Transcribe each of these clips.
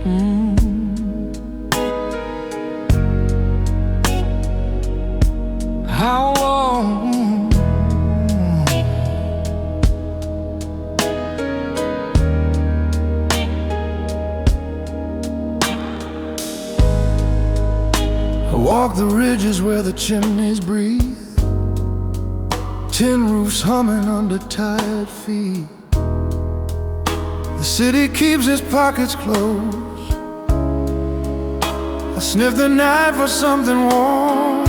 How long? I walk the ridges where the chimneys breathe, tin roofs humming under tired feet. The city keeps its pockets closed. I sniff the night for something warm.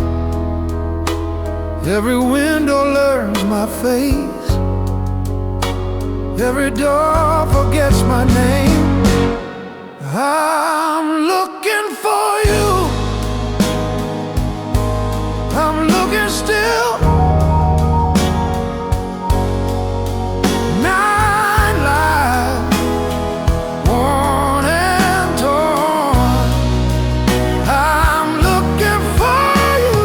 Every window learns my face, every door forgets my name. I'm looking for you, I'm looking still. Nine lives, worn and torn. I'm looking for you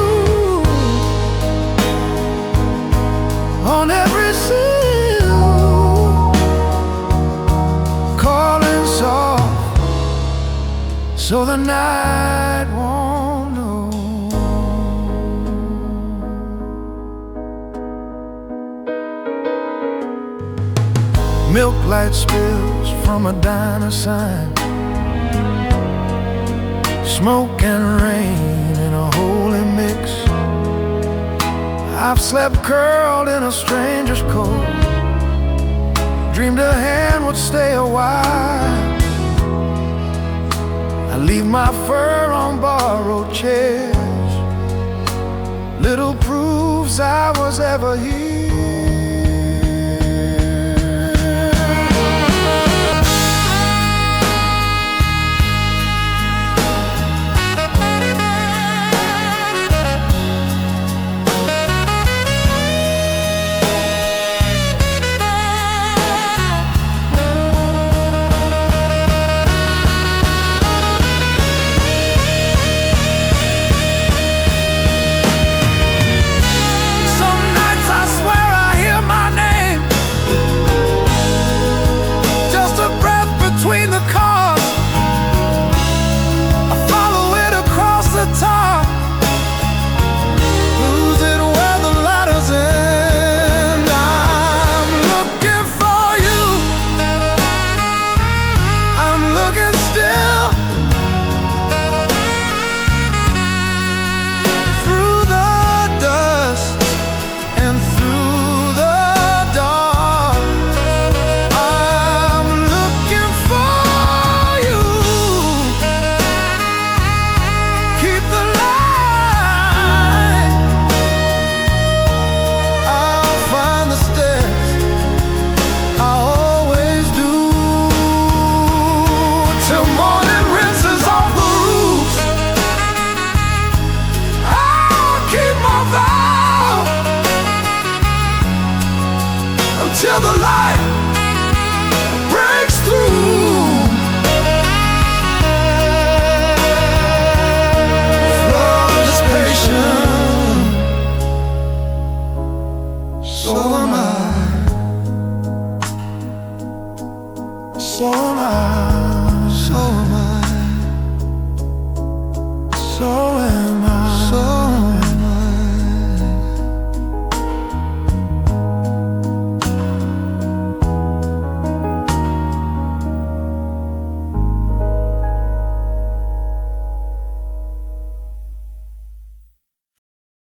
on every seal, calling soft so the night won't know. Milk light spills from a diner sign, smoke and rain in a holy mix. I've slept curled in a stranger's coat, dreamed a hand would stay a while. I leave my fur on borrowed chairs, little proofs I was ever here.